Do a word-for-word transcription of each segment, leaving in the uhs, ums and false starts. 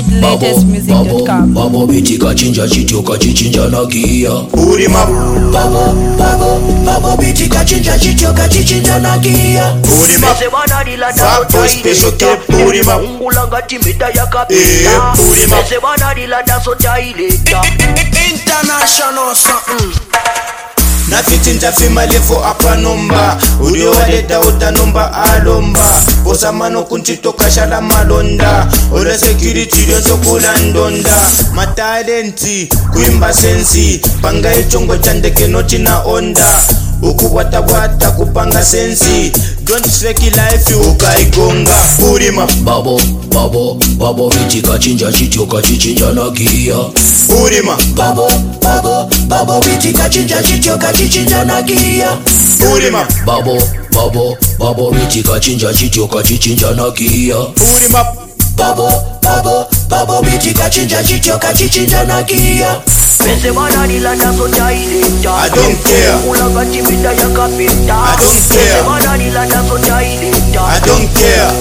Zaid latest music dot com. Babo biti kachinja chityo kachichinja na kia. Urima Babo babo babo biti kachinja chityo kachichinja na kia. Urima Vapo special tape Urima Ungulanga timita ya Eh kapita Urima Mesebana dilanda sota ileta International something. Nafithinja fima lefo apa nomba Uri waleta utanomba alomba Posa mano kuntito kashala malonda Ora security yonso kula ndonda Matalenti kuimba sensi Panga ichongo chandeke noti na onda Uku wata wata kupanga sensi Don't fake life ukaigonga Urima Babo babo babo biti kachinja chityo kachichinja na kia. Urima Babo babo babo biti kachinja chityo kachichinja na kia. Urima Babo babo babo biti kachinja chityo kachichinja na kia. Urima Babo babo babo biti kachinja chityo kachichinja na kia. Mesebana dilanda sota ileta I don't care Ungulanga timita ya kapita I don't care Mesebana dilanda sota ileta I don't care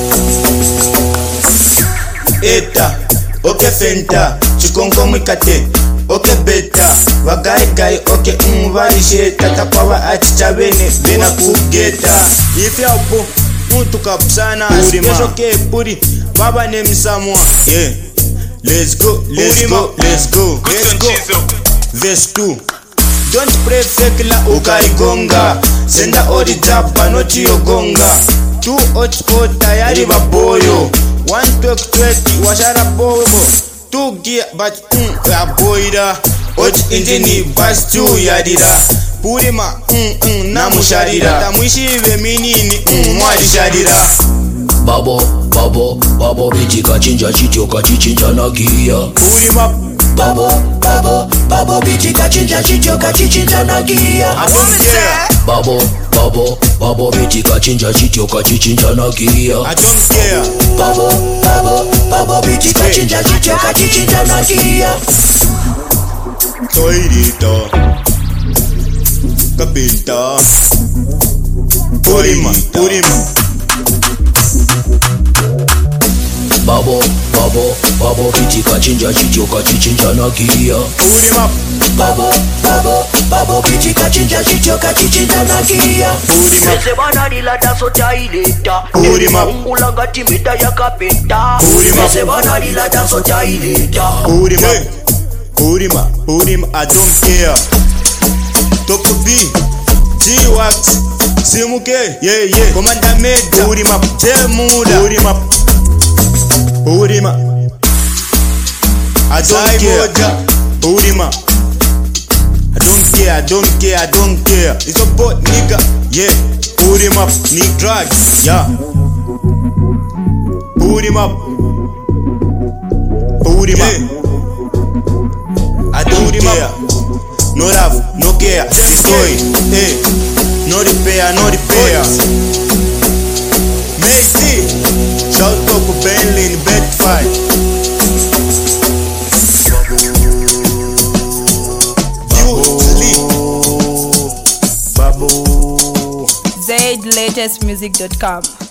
Eta Oke fenta Chikonko mwikate Oke beta Wagai gai Oke mwarishe Tata kwa wa achicha bene Bena kugeta Ife apo Muntu kapsana Special ke puri Baba name Samoa Yeah Let's go, let's go, let's go, let's go. Verse two. Don't pray fake la ukaigonga. Senda ori japa noti yogonga. Two hot spot tayari baboyo. One twelve twenty washara bobo. Two gear but mm ya boida. Hot engine bus two yadira. Purima mm mm na musharira. Tamuishive minini mm mwadisharira. Babo babo babo biti kachinja chityo kachichinja na kia. Urima Babo babo babo biti kachinja chityo kachichinja na kia. I don't care. Babo babo babo biti kachinja chityo kachichinja na kia. I don't care. Babo babo babo biti kachinja chityo kachichinja na kia. Toirito Kapita Urima Urima Babo babo babo biti kachinja chityo kachichinja na kia. Urima Babo babo babo biti kachinja chityo kachichinja na kia. Urima Mesebana dilanda sota ileta Urima Ungulanga timita ya kapita Urima Mesebana dilanda sota ileta Urima Urima Urima I don't care. Top B G-Wax Simuke Yeah yeah Komanda Meda Urima Temuda Urima Urima I don't care. Urima I don't care, I don't care, I don't care. It's a bot nigga, yeah. Put him up, need drugs, yeah. Put him up. Put him up. I don't care. No love, no care. Destroy, hey. No repair, no repair. Macy, shout out to Bentley in bed fight. Zaid latest music dot com.